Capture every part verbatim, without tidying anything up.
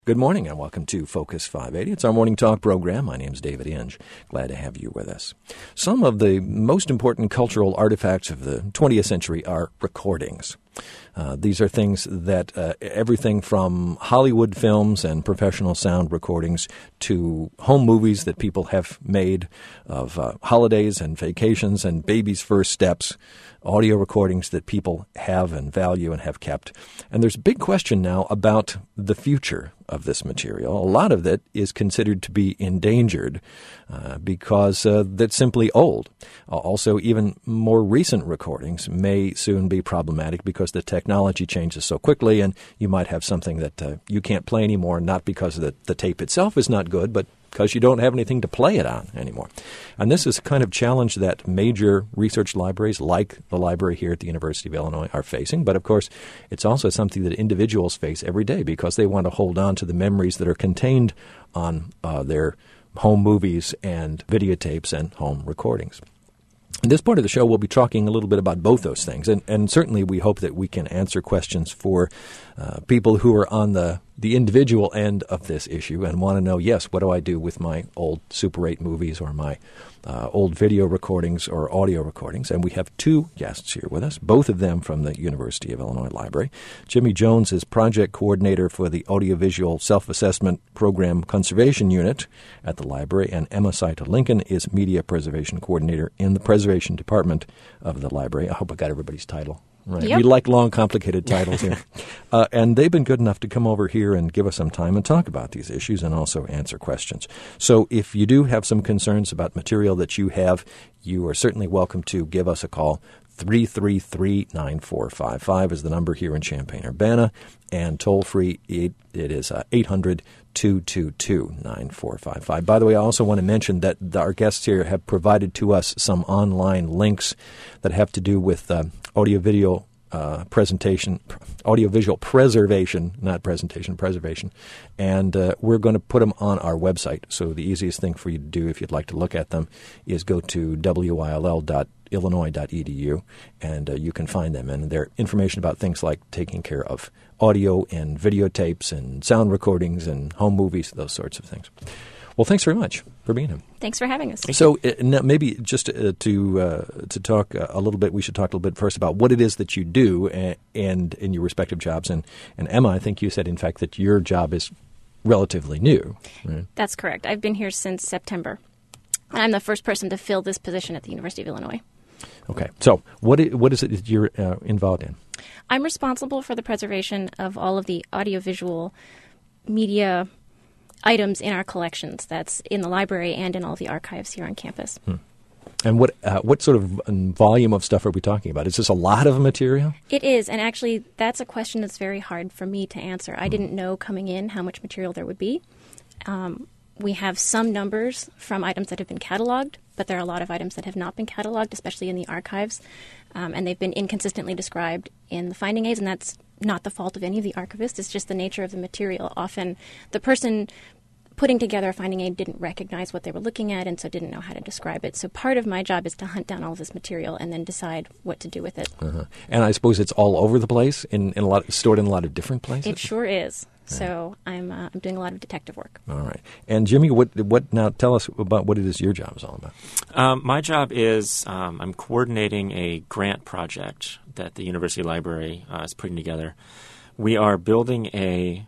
Good morning and welcome to Focus five eighty. It's our morning talk program. My name's David Inge. Glad to have you with us. Some of the most important cultural artifacts of the twentieth century are recordings. Uh, these are things that uh, everything from Hollywood films and professional sound recordings to home movies that people have made of uh, holidays and vacations and babies' first steps, audio recordings that people have and value and have kept. And there's a big question now about the future of this material. A lot of it is considered to be endangered uh, because uh, that's simply old. Uh, also, even more recent recordings may soon be problematic because the technology changes so quickly, and you might have something that uh, you can't play anymore, not because the, the tape itself is not good, but because you don't have anything to play it on anymore. And this is a kind of challenge that major research libraries like the library here at the University of Illinois are facing. But, of course, it's also something that individuals face every day because they want to hold on to the memories that are contained on uh, their home movies and videotapes and home recordings. In this part of the show, we'll be talking a little bit about both those things. And, and certainly we hope that we can answer questions for uh, people who are on the, the individual end of this issue and want to know, yes, what do I do with my old Super eight movies or my uh, old video recordings or audio recordings? And we have two guests here with us, both of them from the University of Illinois Library. Jimmy Jones is project coordinator for the Audiovisual Self-Assessment Program Conservation Unit at the library, and Emma Saito Lincoln is media preservation coordinator in the Preservation Department of the library. I hope I got everybody's title right. Yep. We like long, complicated titles here. uh, and they've been good enough to come over here and give us some time and talk about these issues and also answer questions. So if you do have some concerns about material that you have, you are certainly welcome to give us a call. three three three, nine four five five is the number here in Champaign-Urbana, and toll-free, it, it is uh, eight hundred, two two two, nine four five five. By the way, I also want to mention that our guests here have provided to us some online links that have to do with uh, audio-video uh, presentation, audio-visual preservation, not presentation, preservation, and uh, we're going to put them on our website. So the easiest thing for you to do if you'd like to look at them is go to W I L L dot illinois dot e d u, and uh, you can find them. And they're information about things like taking care of audio and videotapes and sound recordings and home movies, those sorts of things. Well, thanks very much for being here. Thanks for having us. So uh, now maybe just uh, to uh, to talk uh, a little bit, we should talk a little bit first about what it is that you do and, and in your respective jobs. And, and Emma, I think you said, in fact, that your job is relatively new. Right? That's correct. I've been here since September. And I'm the first person to fill this position at the University of Illinois. Okay. So what is, what is it that you're uh, involved in? I'm responsible for the preservation of all of the audiovisual media items in our collections. That's in the library and in all the archives here on campus. Hmm. And what uh, what sort of volume of stuff are we talking about? Is this a lot of material? It is, and actually that's a question that's very hard for me to answer. I didn't know coming in how much material there would be. Um, we have some numbers from items that have been cataloged, but there are a lot of items that have not been cataloged, especially in the archives, um, and they've been inconsistently described in the finding aids, and that's not the fault of any of the archivists. It's just the nature of the material. Often the person putting together a finding aid didn't recognize what they were looking at and so didn't know how to describe it. So part of my job is to hunt down all of this material and then decide what to do with it. Uh-huh. And I suppose it's all over the place, in, in a lot, stored in a lot of different places? It sure is. So I'm uh, I'm doing a lot of detective work. All right. And Jimmy, what what now? Tell us about what it is your job is all about. Um, my job is um, I'm coordinating a grant project that the University Library uh, is putting together. We are building a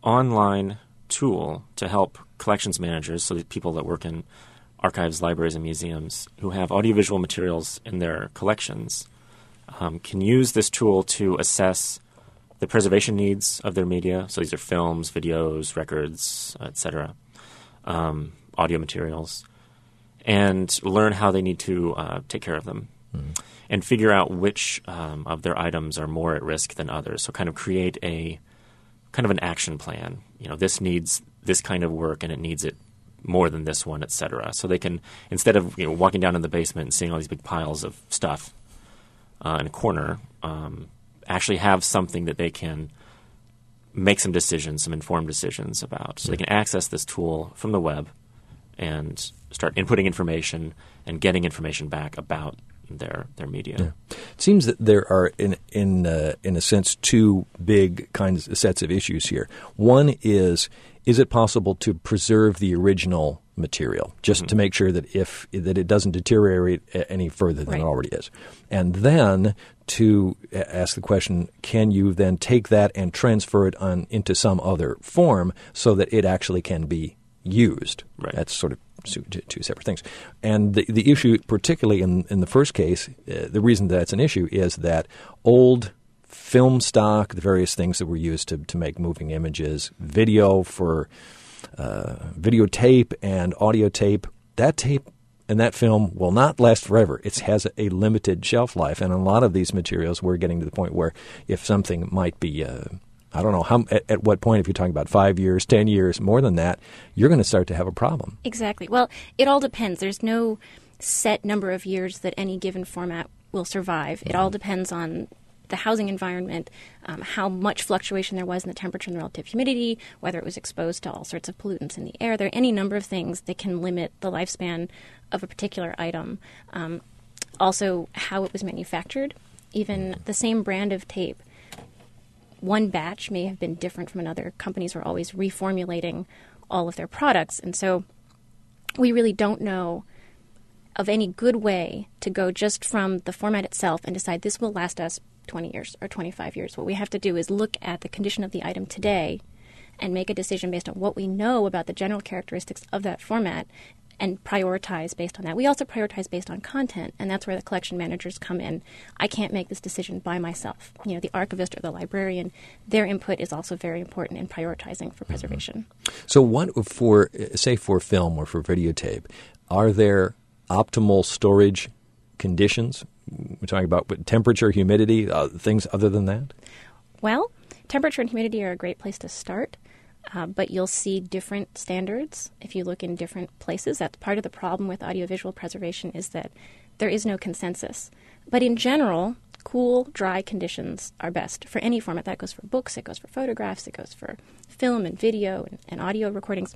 online tool to help collections managers, so that people that work in archives, libraries, and museums who have audiovisual materials in their collections um, can use this tool to assess the preservation needs of their media. So these are films, videos, records, et cetera, um, audio materials, and learn how they need to uh, take care of them mm-hmm. and figure out which um, of their items are more at risk than others. So kind of create a kind of an action plan. You know, this needs this kind of work and it needs it more than this one, et cetera. So they can, instead of you know walking down in the basement and seeing all these big piles of stuff uh, in a corner, um, actually have something that they can make some decisions, some informed decisions about. So they can access this tool from the web and start inputting information and getting information back about their their media. Yeah. It seems that there are, in in uh, in a sense, two big kinds of sets of issues here. One is, is it possible to preserve the original material, just mm-hmm. to make sure that if that it doesn't deteriorate any further than right. it already is? And then to ask the question, can you then take that and transfer it on into some other form so that it actually can be used? Right. That's sort of two, two separate things. And the the issue, particularly in, in the first case, uh, the reason that's an issue is that old film stock, the various things that were used to, to make moving images, video for uh, videotape and audio tape, that tape and that film will not last forever. It has a limited shelf life. And a lot of these materials, we're getting to the point where if something might be, uh, I don't know, how, at, at what point, if you're talking about five years, ten years, more than that, you're going to start to have a problem. Exactly. Well, it all depends. There's no set number of years that any given format will survive. It all depends on the housing environment, um, how much fluctuation there was in the temperature and the relative humidity, whether it was exposed to all sorts of pollutants in the air. There are any number of things that can limit the lifespan of a particular item. Um, also, how it was manufactured. Even the same brand of tape, one batch may have been different from another. Companies are always reformulating all of their products. And so we really don't know of any good way to go just from the format itself and decide this will last us twenty years or twenty-five years. What we have to do is look at the condition of the item today and make a decision based on what we know about the general characteristics of that format and prioritize based on that. We also prioritize based on content, and that's where the collection managers come in. I can't make this decision by myself. You know, the archivist or the librarian, their input is also very important in prioritizing for preservation. So what for, say for film or for videotape, are there optimal storage conditions? We're talking about temperature, humidity, uh, things other than that? Well, temperature and humidity are a great place to start, uh, but you'll see different standards if you look in different places. That's part of the problem with audiovisual preservation is that there is no consensus. But in general, cool, dry conditions are best for any format. That goes for books, it goes for photographs, it goes for film and video and, and audio recordings.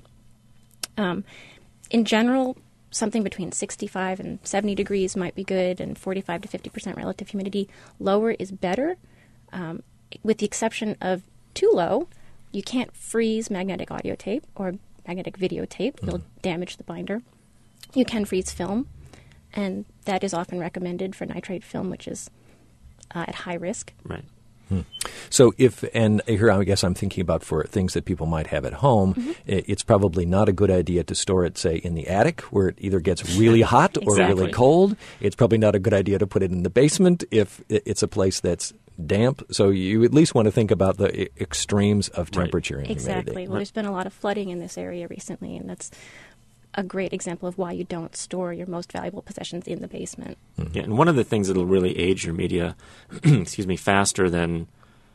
Um, in general, something between sixty-five and seventy degrees might be good, and forty-five to fifty percent relative humidity. Lower is better, um, with the exception of too low. You can't freeze magnetic audio tape or magnetic videotape. Mm. You'll damage the binder. You can freeze film, and that is often recommended for nitrate film, which is uh, at high risk. Right. Hmm. So if, and here I guess I'm thinking about for things that people might have at home, mm-hmm. it's probably not a good idea to store it, say, in the attic where it either gets really hot or exactly. really cold. It's probably not a good idea to put it in the basement if it's a place that's damp. So you at least want to think about the extremes of temperature right. and exactly. humidity. Well, there's been a lot of flooding in this area recently, and that's a great example of why you don't store your most valuable possessions in the basement. Mm-hmm. Yeah, and one of the things that will really age your media, excuse me, faster than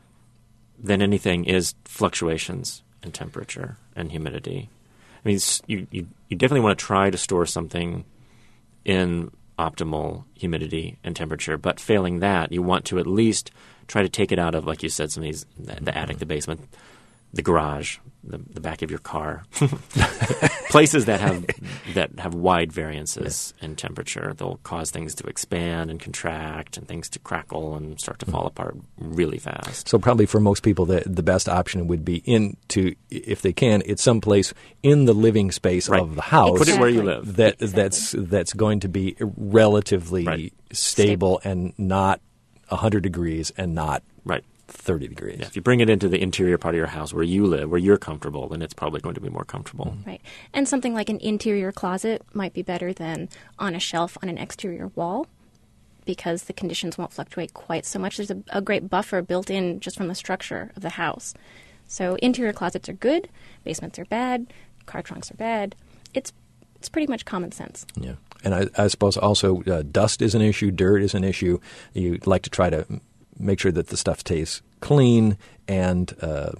than anything is fluctuations in temperature and humidity. I mean, you, you you definitely want to try to store something in optimal humidity and temperature, but failing that, you want to at least try to take it out of, like you said, some of these, the, the attic, the basement, the garage, the, the back of your car, places that have that have wide variances yeah. in temperature. They'll cause things to expand and contract, and things to crackle and start to fall apart really fast. So probably for most people, the the best option would be in to, if they can, it's someplace in the living space right. of the house. Put it where you live. That exactly. that's that's going to be relatively right. stable, stable and not one hundred degrees and not right. thirty degrees. Yeah, if you bring it into the interior part of your house where you live, where you're comfortable, then it's probably going to be more comfortable. Right. And something like an interior closet might be better than on a shelf on an exterior wall, because the conditions won't fluctuate quite so much. There's a, a great buffer built in just from the structure of the house. So interior closets are good, basements are bad, car trunks are bad. It's it's pretty much common sense. Yeah. And I, I suppose also uh, dust is an issue, dirt is an issue. You'd like to try to make sure that the stuff stays clean and uh,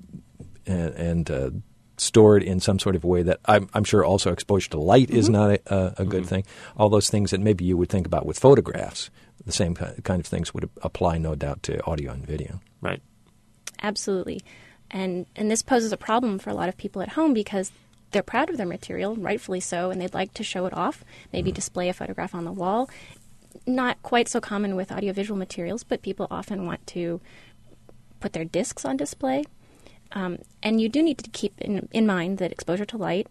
and, and uh, stored in some sort of way that I'm, I'm sure also exposure to light mm-hmm. is not a, a, a good mm-hmm. thing. All those things that maybe you would think about with photographs, the same kind of things would apply, no doubt, to audio and video. Right. Absolutely. And and this poses a problem for a lot of people at home because they're proud of their material, rightfully so, and they'd like to show it off, maybe mm-hmm. display a photograph on the wall. not quite so common with audiovisual materials, but people often want to put their discs on display. Um, and you do need to keep in, in mind that exposure to light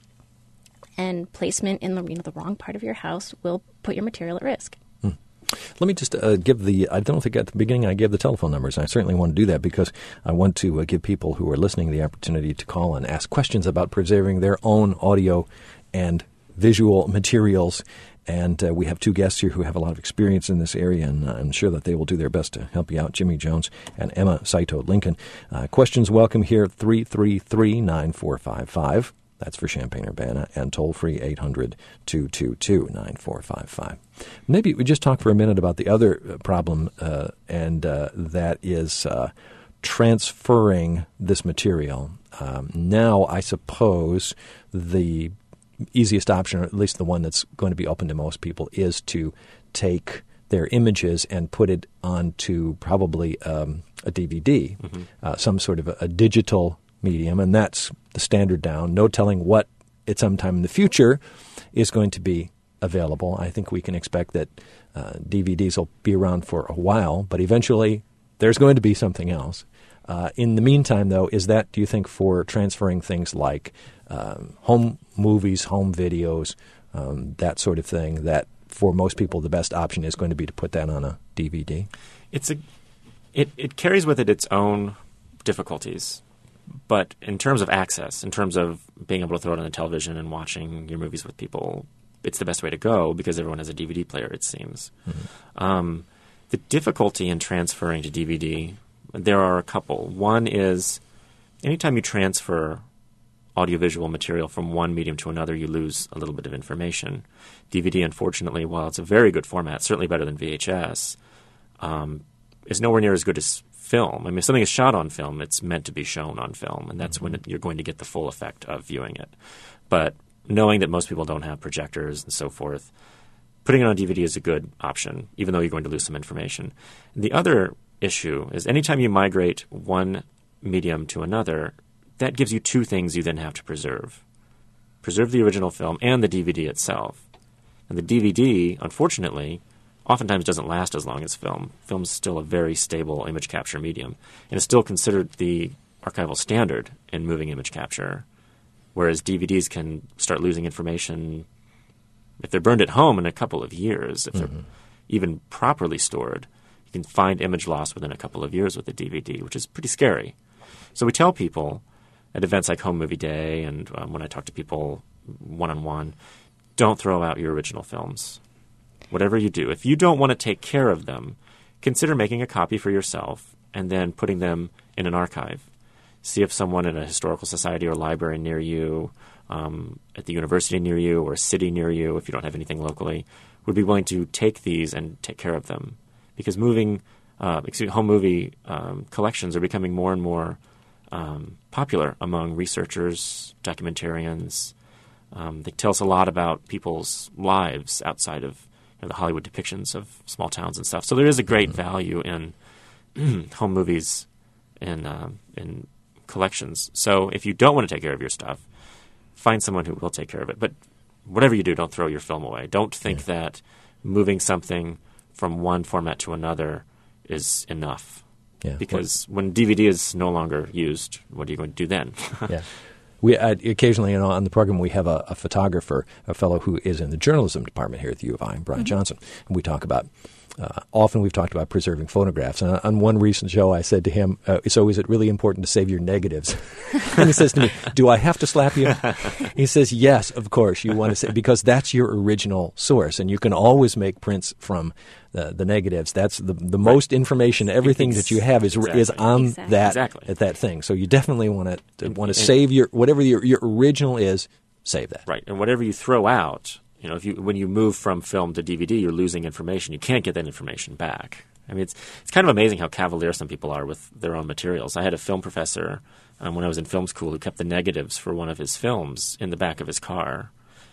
and placement in the, you know, the wrong part of your house will put your material at risk. Hmm. Let me just uh, give the, I don't think at the beginning I gave the telephone numbers. I certainly want to do that because I want to uh, give people who are listening the opportunity to call and ask questions about preserving their own audio and visual materials. And uh, we have two guests here who have a lot of experience in this area, and uh, I'm sure that they will do their best to help you out, Jimmy Jones and Emma Saito Lincoln. Uh, questions welcome here, three three three, nine four five five. That's for Champaign-Urbana, and toll-free eight hundred, two two two, nine four five five. Maybe we just talk for a minute about the other problem, uh, and uh, that is uh, transferring this material. Um, now, I suppose the easiest option, or at least the one that's going to be open to most people, is to take their images and put it onto probably um, a D V D, mm-hmm. uh, some sort of a, a digital medium, and that's the standard down. No telling what at some time in the future is going to be available. I think we can expect that uh, D V Ds will be around for a while, but eventually there's going to be something else. Uh, in the meantime, though, is that, do you think, for transferring things like um, home movies, home videos, um, that sort of thing, that for most people the best option is going to be to put that on a D V D? It's a, it, it carries with it its own difficulties. But in terms of access, in terms of being able to throw it on the television and watching your movies with people, it's the best way to go because everyone has a D V D player, it seems. Mm-hmm. Um, the difficulty in transferring to D V D, there are a couple. One is anytime you transfer audiovisual material from one medium to another, you lose a little bit of information. D V D, unfortunately, while it's a very good format, certainly better than V H S, um, is nowhere near as good as film. I mean, if something is shot on film, it's meant to be shown on film, and that's mm-hmm. when it, you're going to get the full effect of viewing it. But knowing that most people don't have projectors and so forth, putting it on D V D is a good option, even though you're going to lose some information. The other issue is anytime you migrate one medium to another, that gives you two things you then have to preserve. Preserve the original film and the D V D itself. And the D V D, unfortunately, oftentimes doesn't last as long as film. Film's still a very stable image capture medium, and it's still considered the archival standard in moving image capture, whereas D V Ds can start losing information if they're burned at home in a couple of years. If mm-hmm. they're even properly stored, you can find image loss within a couple of years with a D V D, which is pretty scary. So we tell people at events like Home Movie Day and um, when I talk to people one-on-one, don't throw out your original films. Whatever you do, if you don't want to take care of them, consider making a copy for yourself and then putting them in an archive. See if someone in a historical society or library near you, um, at the university near you, or a city near you, if you don't have anything locally, would be willing to take these and take care of them. Because moving, uh, excuse me, home movie um, collections are becoming more and more um, popular among researchers, documentarians. Um, they tell us a lot about people's lives outside of you know, the Hollywood depictions of small towns and stuff. So there is a great value in home movies and uh, in collections. So if you don't want to take care of your stuff, find someone who will take care of it. But whatever you do, don't throw your film away. Don't think yeah. that moving something from one format to another is enough. Yeah. Because well, when D V D is no longer used, what are you going to do then? yeah. We uh, occasionally, you know, on the program, we have a, a photographer, a fellow who is in the journalism department here at the U of I, Brian mm-hmm. Johnson, and we talk about. Uh, often we've talked about preserving photographs. And on one recent show, I said to him, uh, so is it really important to save your negatives? And he says to me, do I have to slap you? He says, yes, of course, you want to say, because that's your original source. And you can always make prints from the, the negatives. That's the the most right. information, everything Ex- that you have is exactly. is on exactly. that exactly. at that thing. So you definitely want to want to save your, whatever your, your original is, save that. Right. And whatever you throw out, you know, if you when you move from film to D V D, you're losing information. You can't get that information back. I mean, it's it's kind of amazing how cavalier some people are with their own materials. I had a film professor um, when I was in film school who kept the negatives for one of his films in the back of his car,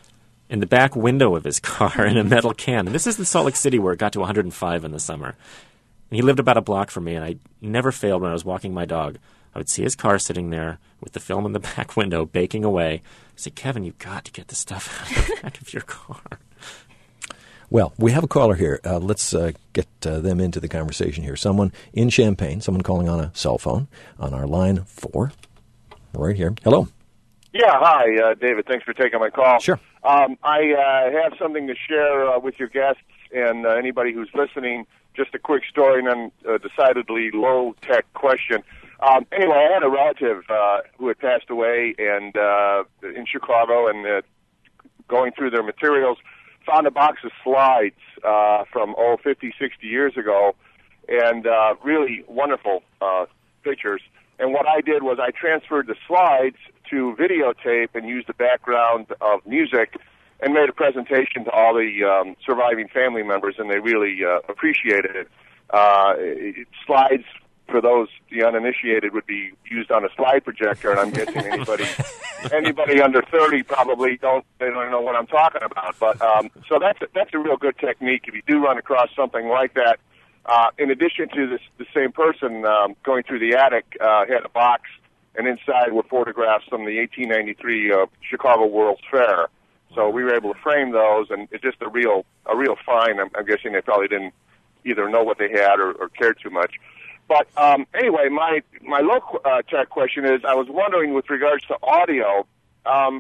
in the back window of his car in a metal can. And this is in Salt Lake City where it got to one hundred five in the summer. And he lived about a block from me, and I never failed when I was walking my dog. I would see his car sitting there with the film in the back window, baking away. I said, Kevin, you've got to get the stuff out of the back of your car. Well, we have a caller here. Uh, let's uh, get uh, them into the conversation here. Someone in Champaign, someone calling on a cell phone on our line four, right here. Hello. Yeah, hi, uh, David. Thanks for taking my call. Sure. Um, I uh, have something to share uh, with your guests and uh, anybody who's listening. Just a quick story and then a decidedly low-tech question. Um, anyway, I had a relative uh, who had passed away and uh, in Chicago, and uh, going through their materials, found a box of slides uh, from, oh, fifty, sixty years ago, and uh, really wonderful uh, pictures. And what I did was I transferred the slides to videotape and used the background of music and made a presentation to all the um, surviving family members, and they really uh, appreciated it. Uh, it. Slides, for those the uninitiated, would be used on a slide projector, and I'm guessing anybody anybody under thirty probably don't they don't know what I'm talking about. But um, so that's a, that's a real good technique if you do run across something like that. Uh, in addition to this, the same person um, going through the attic uh, had a box, and inside were photographs from the eighteen ninety-three uh, Chicago World's Fair. So we were able to frame those, and it's just a real a real find. I'm, I'm guessing they probably didn't either know what they had or, or cared too much. But um, anyway, my my low uh, tech question is: I was wondering, with regards to audio, um,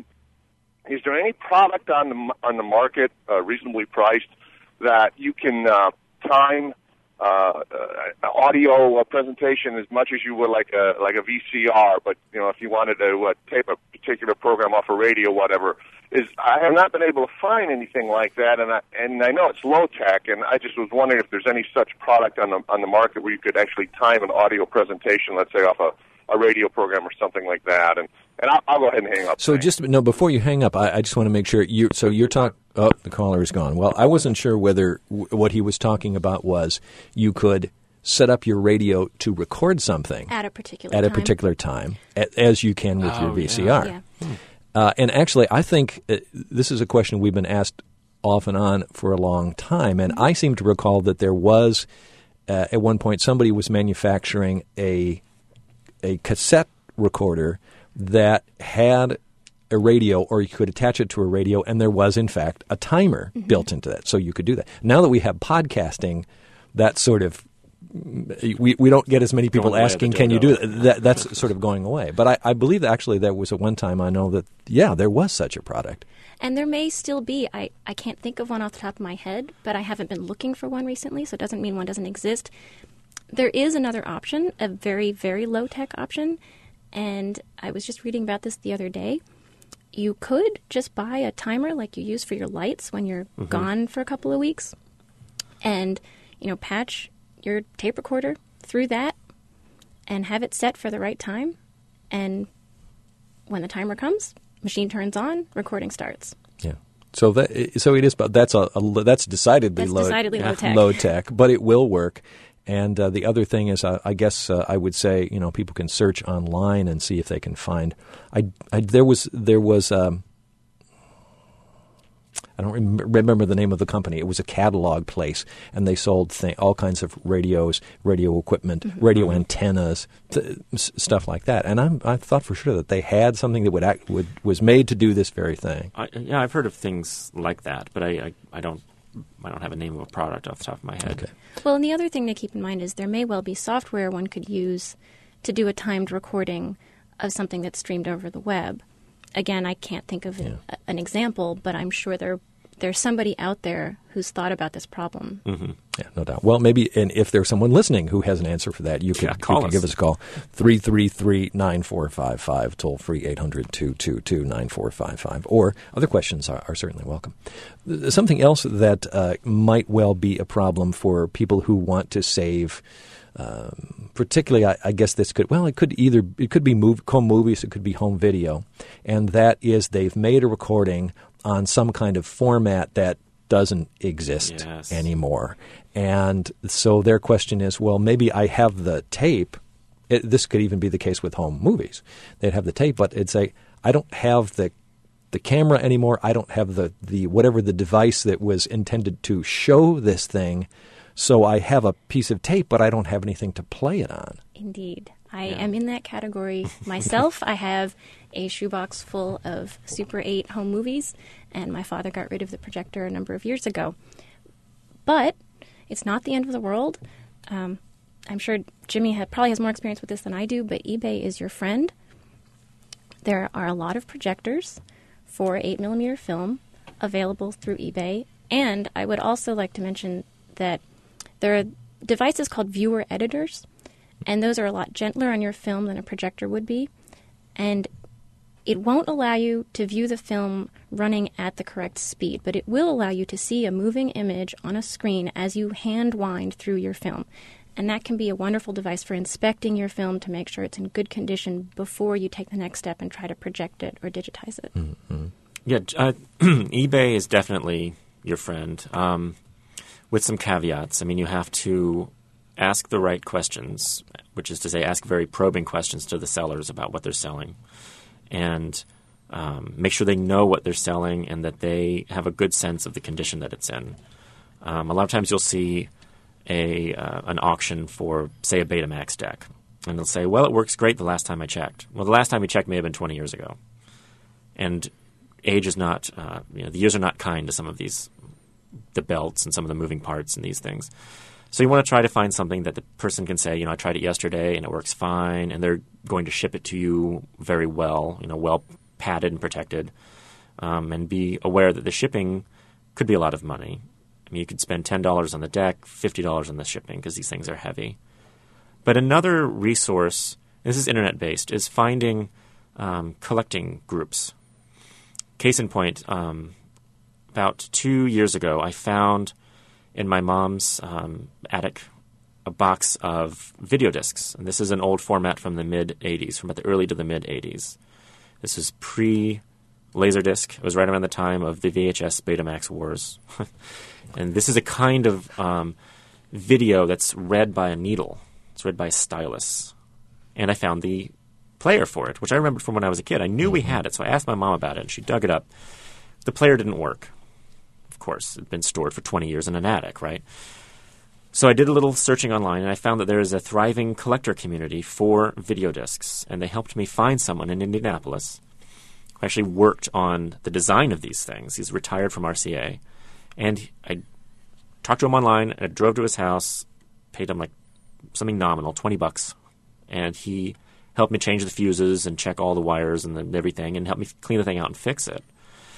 is there any product on the on the market, uh, reasonably priced, that you can uh, time uh, uh, audio uh, presentation as much as you would like a like a V C R? But you know, if you wanted to uh, tape a particular program off a radio, whatever. Is I have not been able to find anything like that, and I and I know it's low tech, and I just was wondering if there's any such product on the on the market where you could actually time an audio presentation, let's say off a, a radio program or something like that. And and I'll, I'll go ahead and hang up. So Thanks. just no, before you hang up, I, I just want to make sure you. So you're talking. Oh, the caller is gone. Well, I wasn't sure whether w- what he was talking about was you could set up your radio to record something At a particular at time. a particular time, a, as you can with Oh, your V C R. Yeah. Hmm. Uh, and actually, I think uh, this is a question we've been asked off and on for a long time. And I seem to recall that there was, uh, at one point, somebody was manufacturing a a cassette recorder that had a radio, or you could attach it to a radio, and there was, in fact, a timer mm-hmm. built into that, so you could do that. Now that we have podcasting, that sort of We we don't get as many people asking, can you do that? that? That's sort of going away. But I, I believe that actually there was at one time I know that, yeah, there was such a product. And there may still be. I, I can't think of one off the top of my head, but I haven't been looking for one recently, so it doesn't mean one doesn't exist. There is another option, a very, very low-tech option, and I was just reading about this the other day. You could just buy a timer like you use for your lights when you're mm-hmm. gone for a couple of weeks and, you know, patch your tape recorder through that and have it set for the right time, and when the timer comes, machine turns on, recording starts. Yeah. So that so it is, but that's a, a that's decidedly that's low decidedly low tech. Low tech, but it will work. And uh, the other thing is, uh, I guess uh, I would say, you know, people can search online and see if they can find. I, I there was there was. Um, I don't rem- remember the name of the company. It was a catalog place, and they sold th- all kinds of radios, radio equipment, mm-hmm. radio antennas, th- s- stuff like that. And I'm, I thought for sure that they had something that would act would was made to do this very thing. I, yeah, I've heard of things like that, but I, I, I don't I don't have a name of a product off the top of my head. Okay. Well, and the other thing to keep in mind is there may well be software one could use to do a timed recording of something that's streamed over the web. Again, I can't think of Yeah. a, an example, but I'm sure there there's somebody out there who's thought about this problem. Mm-hmm. Yeah, no doubt. Well, maybe, and if there's someone listening who has an answer for that, you could, Yeah, call you could us. give us a call. three three three, nine four five five, toll free eight hundred, two two two, nine four five five. Or other questions are, are certainly welcome. Something else that uh, might well be a problem for people who want to save, um, particularly, I, I guess this could, well, it could either, it could be move, home movies, it could be home video, and that is they've made a recording on some kind of format that doesn't exist Yes. anymore. And so their question is, well, maybe I have the tape. It, this could even be the case with home movies. They'd have the tape, but it'd say, I don't have the the camera anymore. I don't have the, the whatever the device that was intended to show this thing. So I have a piece of tape, but I don't have anything to play it on. Indeed. I Yeah. am in that category myself. I have a shoebox full of Super eight home movies, and my father got rid of the projector a number of years ago. But it's not the end of the world. Um, I'm sure Jimmy ha- probably has more experience with this than I do, but eBay is your friend. There are a lot of projectors for eight millimeter film available through eBay. And I would also like to mention that there are devices called viewer editors, and those are a lot gentler on your film than a projector would be. And it won't allow you to view the film running at the correct speed, but it will allow you to see a moving image on a screen as you hand wind through your film. And that can be a wonderful device for inspecting your film to make sure it's in good condition before you take the next step and try to project it or digitize it. Mm-hmm. Yeah, uh, eBay is definitely your friend, um, with some caveats. I mean, you have to ask the right questions, which is to say ask very probing questions to the sellers about what they're selling, and um, make sure they know what they're selling and that they have a good sense of the condition that it's in. Um, a lot of times you'll see a uh, an auction for, say, a Betamax deck, and they'll say, well, it works great the last time I checked. Well, the last time we checked may have been twenty years ago. And age is not, uh, you know, the years are not kind to some of these, the belts and some of the moving parts and these things. So you want to try to find something that the person can say, you know, I tried it yesterday and it works fine, and they're going to ship it to you very well, you know, well padded and protected, um, and be aware that the shipping could be a lot of money. I mean, you could spend ten dollars on the deck, fifty dollars on the shipping because these things are heavy. But another resource, this is internet-based, is finding um, collecting groups. Case in point, um, about two years ago, I found in my mom's um, attic a box of video discs. And this is an old format from the mid-eighties, from about the early to the mid-eighties. This is pre-Laserdisc. It was right around the time of the V H S Betamax wars. And this is a kind of um, video that's read by a needle. It's read by a stylus. And I found the player for it, which I remembered from when I was a kid. I knew we had it, so I asked my mom about it, and she dug it up. The player didn't work. Of course, it had been stored for twenty years in an attic, right? So I did a little searching online, and I found that there is a thriving collector community for video discs, and they helped me find someone in Indianapolis who actually worked on the design of these things. He's retired from R C A. And I talked to him online, and I drove to his house, paid him like something nominal, twenty bucks, and he helped me change the fuses and check all the wires and the, everything, and helped me clean the thing out and fix it.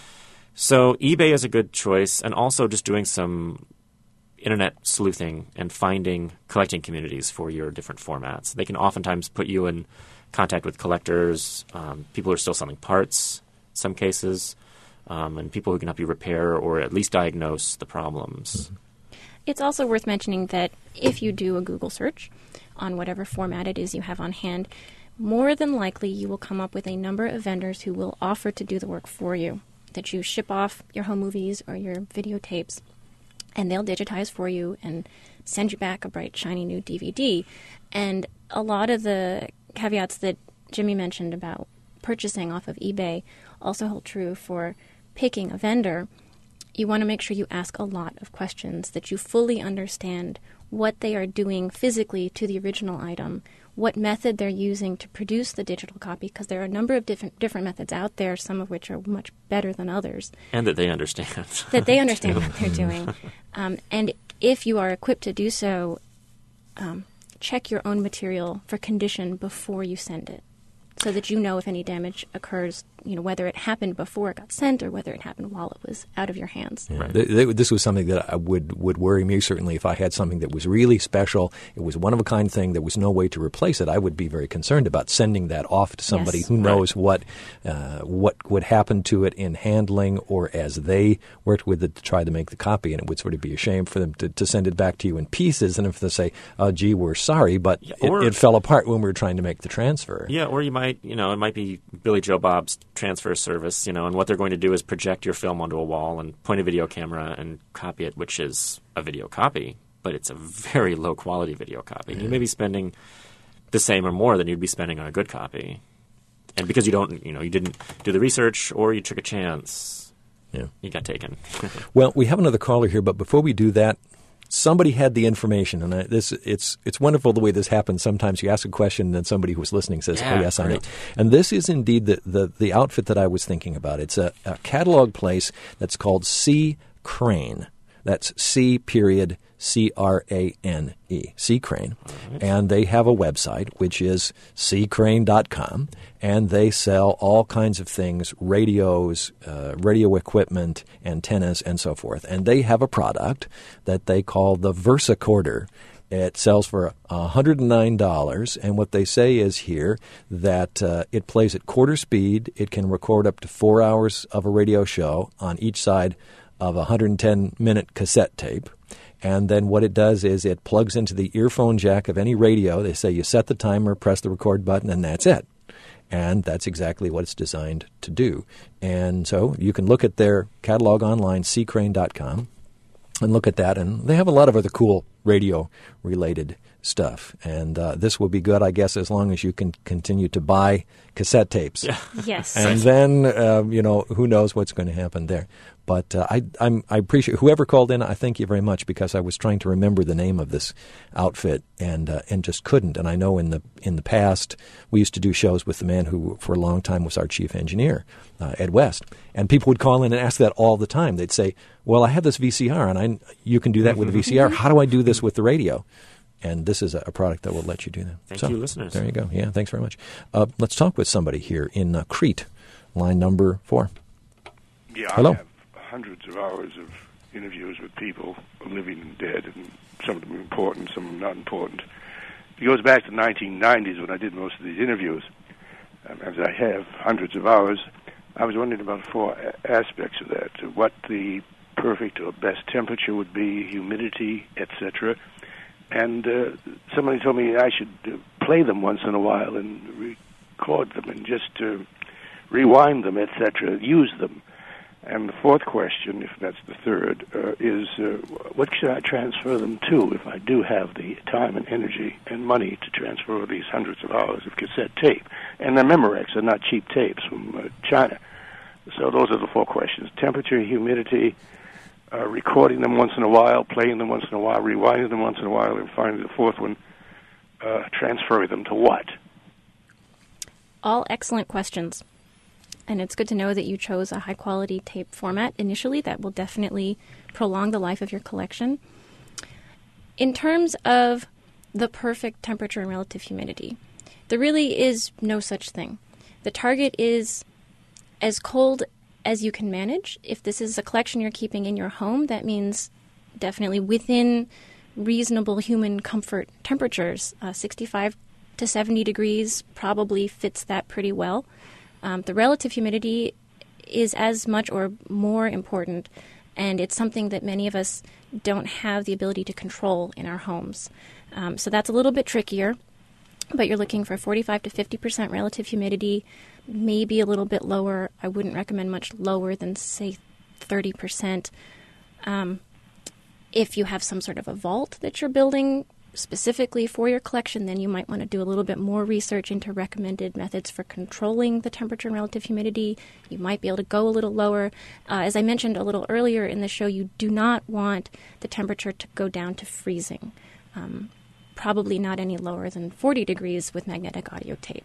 So eBay is a good choice, and also just doing some internet sleuthing and finding collecting communities for your different formats. They can oftentimes put you in contact with collectors, um, people who are still selling parts in some cases, um, and people who can help you repair or at least diagnose the problems. It's also worth mentioning that if you do a Google search on whatever format it is you have on hand, more than likely you will come up with a number of vendors who will offer to do the work for you, that you ship off your home movies or your videotapes, and they'll digitize for you and send you back a bright, shiny new D V D. And a lot of the caveats that Jimmy mentioned about purchasing off of eBay also hold true for picking a vendor. You want to make sure you ask a lot of questions, that you fully understand what they are doing physically to the original item, what method they're using to produce the digital copy, because there are a number of different different methods out there, some of which are much better than others. And that they understand. That they understand what they're doing. Um, and if you are equipped to do so, um, check your own material for condition before you send it, so that you know if any damage occurs, you know, whether it happened before it got sent or whether it happened while it was out of your hands. Yeah. Right. Th- th- this was something that I would, would worry me, certainly, if I had something that was really special. It was one-of-a-kind thing. There was no way to replace it. I would be very concerned about sending that off to somebody yes. who knows right. what uh, what would happen to it in handling or as they worked with it to try to make the copy. And it would sort of be a shame for them to, to send it back to you in pieces. And if they say, oh, gee, we're sorry, but yeah, or, it, it fell apart when we were trying to make the transfer. Yeah, or you might, you know, it might be Billy Joe Bob's transfer service, you know, and what they're going to do is project your film onto a wall and point a video camera and copy it, which is a video copy, but it's a very low-quality video copy. Yeah. You may be spending the same or more than you'd be spending on a good copy. And because you don't, you know, you didn't do the research or you took a chance, yeah. you got taken. Well, we have another caller here, but before we do that, somebody had the information, and I, this it's it's wonderful the way this happens. Sometimes you ask a question, and then somebody who's listening says, yeah, oh, yes, great. I know. And this is indeed the, the, the outfit that I was thinking about. It's a, a catalog place that's called C. Crane. That's C period C R A N E, C Crane. Right. And they have a website, which is c crane dot com, and they sell all kinds of things, radios, uh, radio equipment, antennas, and so forth. And they have a product that they call the VersaCorder. It sells for one hundred nine dollars, and what they say is here that uh, it plays at quarter speed. It can record up to four hours of a radio show on each side of a one hundred ten minute cassette tape. And then what it does is it plugs into the earphone jack of any radio. They say you set the timer, press the record button, and that's it. And that's exactly what it's designed to do. And so you can look at their catalog online, c crane dot com, and look at that. And they have a lot of other cool radio-related stuff. And uh, this will be good, I guess, as long as you can continue to buy cassette tapes. Yeah. Yes. And then, uh, you know, who knows what's going to happen there. But uh, I I'm, I appreciate whoever called in. I thank you very much, because I was trying to remember the name of this outfit and uh, and just couldn't. And I know in the in the past we used to do shows with the man who for a long time was our chief engineer, uh, Ed West, and people would call in and ask that all the time. They'd say, "Well, I have this V C R, and I you can do that with a V C R. How do I do this with the radio?" And this is a, a product that will let you do that. Thank so, you, listeners. There you go. Yeah, thanks very much. Uh, let's talk with somebody here in uh, Crete, line number four. Yeah, Hello. I have hundreds of hours of interviews with people, living and dead, and some of them are important, some of them not important. It goes back to the nineteen nineties when I did most of these interviews. Um, as I have hundreds of hours, I was wondering about four a- aspects of that: what the perfect or best temperature would be, humidity, et cetera. And uh, somebody told me I should uh, play them once in a while and record them and just uh, rewind them, et cetera, use them. And the fourth question, if that's the third, uh, is uh, what should I transfer them to if I do have the time and energy and money to transfer these hundreds of hours of cassette tape? And the Memorex are not cheap tapes from uh, China. So those are the four questions: temperature, humidity, uh, recording them once in a while, playing them once in a while, rewinding them once in a while, and finally the fourth one, uh, transferring them to what? All excellent questions. And it's good to know that you chose a high-quality tape format initially. That will definitely prolong the life of your collection. In terms of the perfect temperature and relative humidity, there really is no such thing. The target is as cold as you can manage. If this is a collection you're keeping in your home, that means definitely within reasonable human comfort temperatures. Uh, sixty-five to seventy degrees probably fits that pretty well. Um, the relative humidity is as much or more important, and it's something that many of us don't have the ability to control in our homes. Um, so that's a little bit trickier, but you're looking for forty-five to fifty percent relative humidity, maybe a little bit lower. I wouldn't recommend much lower than, say, thirty percent. Um, if you have some sort of a vault that you're building specifically for your collection, then you might want to do a little bit more research into recommended methods for controlling the temperature and relative humidity. You might be able to go a little lower. Uh, as I mentioned a little earlier in the show, you do not want the temperature to go down to freezing. Um, probably not any lower than forty degrees with magnetic audio tape.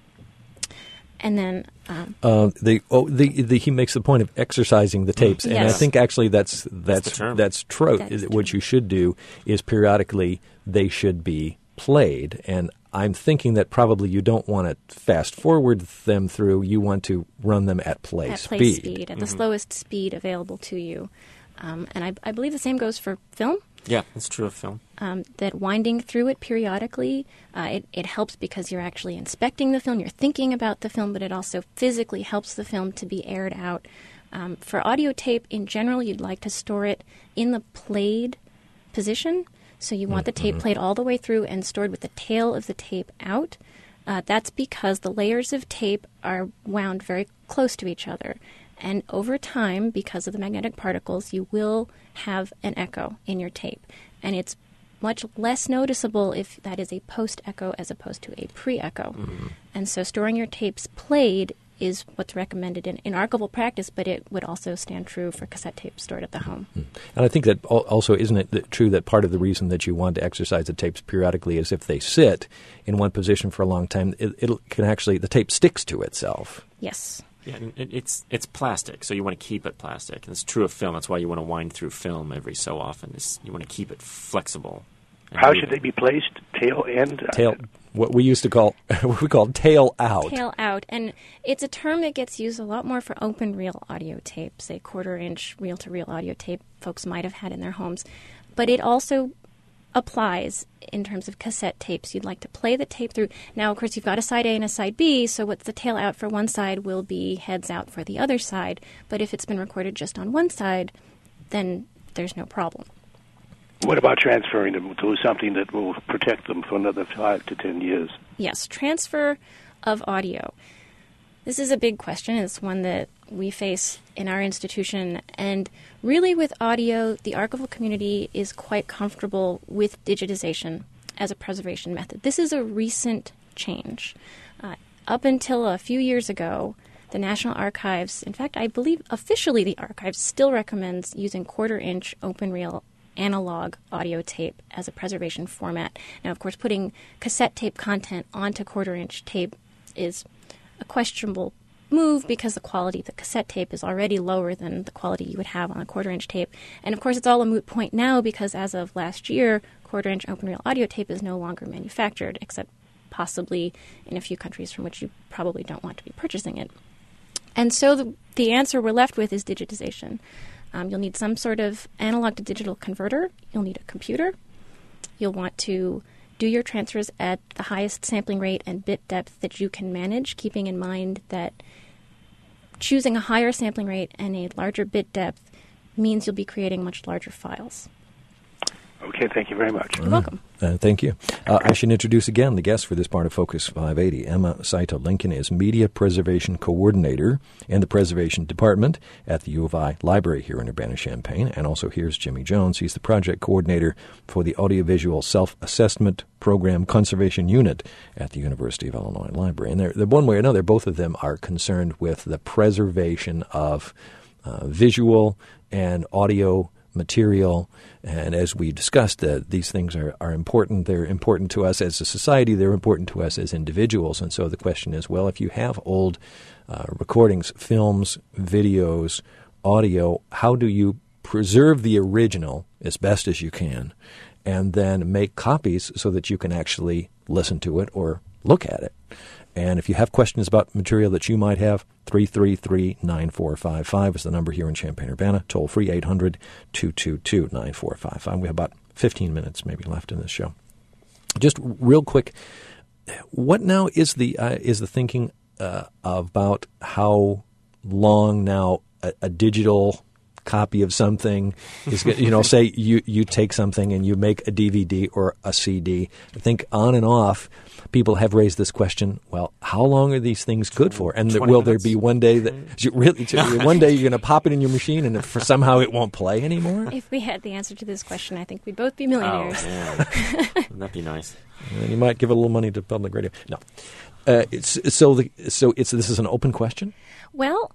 And then um, uh, the, oh, the the he makes the point of exercising the tapes, and yes. I think actually that's that's that's, that's true. That is What true. you should do is periodically they should be played, and I'm thinking that probably you don't want to fast forward them through. You want to run them at play at speed. play speed, at Mm-hmm. the slowest speed available to you. Um, and I, I believe the same goes for film. Yeah, that's true of film. Um, that winding through it periodically, uh, it, it helps because you're actually inspecting the film, you're thinking about the film, but it also physically helps the film to be aired out. Um, for audio tape, in general, you'd like to store it in the played position. So you want the tape played all the way through and stored with the tail of the tape out. Uh, that's because the layers of tape are wound very close to each other. And over time, because of the magnetic particles, you will have an echo in your tape. And it's much less noticeable if that is a post-echo as opposed to a pre-echo. Mm-hmm. And so storing your tapes played is what's recommended in, in archival practice, but it would also stand true for cassette tape stored at the home. And I think that also, isn't it that true that part of the reason that you want to exercise the tapes periodically is if they sit in one position for a long time, it, it can actually, the tape sticks to itself. Yes. Yeah, and it, it's it's plastic, so you want to keep it plastic. And it's true of film. That's why you want to wind through film every so often. Is you want to keep it flexible. How should they be placed? Tail end? Tail, what we used to call, what we call tail out. Tail out. And it's a term that gets used a lot more for open reel audio tape, say quarter-inch reel-to-reel audio tape folks might have had in their homes. But it also applies in terms of cassette tapes. You'd like to play the tape through. Now, of course, you've got a side A and a side B, so what's the tail out for one side will be heads out for the other side. But if it's been recorded just on one side, then there's no problem. What about transferring them to something that will protect them for another five to ten years? Yes, transfer of audio. This is a big question. It's one that we face in our institution. And really with audio, the archival community is quite comfortable with digitization as a preservation method. This is a recent change. Uh, up until a few years ago, the National Archives, in fact, I believe officially the Archives still recommends using quarter-inch open-reel analog audio tape as a preservation format. Now, of course, putting cassette tape content onto quarter-inch tape is a questionable move because the quality of the cassette tape is already lower than the quality you would have on a quarter-inch tape. And, of course, it's all a moot point now because as of last year, quarter-inch open-reel audio tape is no longer manufactured, except possibly in a few countries from which you probably don't want to be purchasing it. And so the, the answer we're left with is digitization. Um, you'll need some sort of analog to digital converter. You'll need a computer. You'll want to do your transfers at the highest sampling rate and bit depth that you can manage, keeping in mind that choosing a higher sampling rate and a larger bit depth means you'll be creating much larger files. Okay, thank you very much. You're welcome. Uh, thank you. Uh, I should introduce again the guest for this part of Focus five eighty. Emma Saito Lincoln is Media Preservation Coordinator in the Preservation Department at the U of I Library here in Urbana-Champaign. And also here's Jimmy Jones. He's the Project Coordinator for the Audiovisual Self-Assessment Program Conservation Unit at the University of Illinois Library. And they're, they're one way or another, both of them are concerned with the preservation of uh, visual and audio material. And as we discussed, uh, these things are, are important. They're important to us as a society. They're important to us as individuals. And so the question is, well, if you have old uh, recordings, films, videos, audio, how do you preserve the original as best as you can and then make copies so that you can actually listen to it or look at it? And if you have questions about material that you might have, three three three, nine four five five is the number here in Champaign-Urbana. Toll free eight hundred, two two two, nine four five five. We have about fifteen minutes maybe left in this show. Just real quick, what now is the uh, is the thinking uh, about how long now a, a digital copy of something is, you know, say you, you take something and you make a D V D or a C D. I think on and off, people have raised this question, well, how long are these things good for? And will minutes? There be one day that, really, one day you're going to pop it in your machine and for somehow it won't play anymore? If we had the answer to this question, I think we'd both be millionaires. Oh, yeah. Wouldn't that be nice? And you might give a little money to public radio. No. Uh, it's, so the, so it's this is an open question? Well,